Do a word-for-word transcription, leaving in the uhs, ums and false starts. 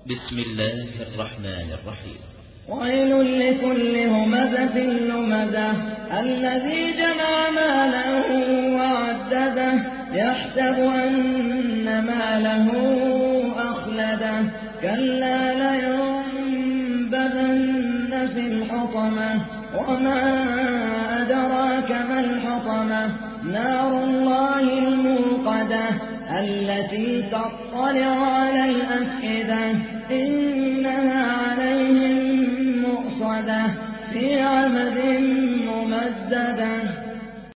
بسم الله الرحمن الرحيم. ويل لكل همزة لمزة الذي جمع ماله وعدده يحسب أن ماله أخلده كلا لينبذن في الحطمة وما أدراك ما الحطمة نار الله الموقدة التي تطلع على الأفئدة إنها عليهم مؤصدة في عمد ممددة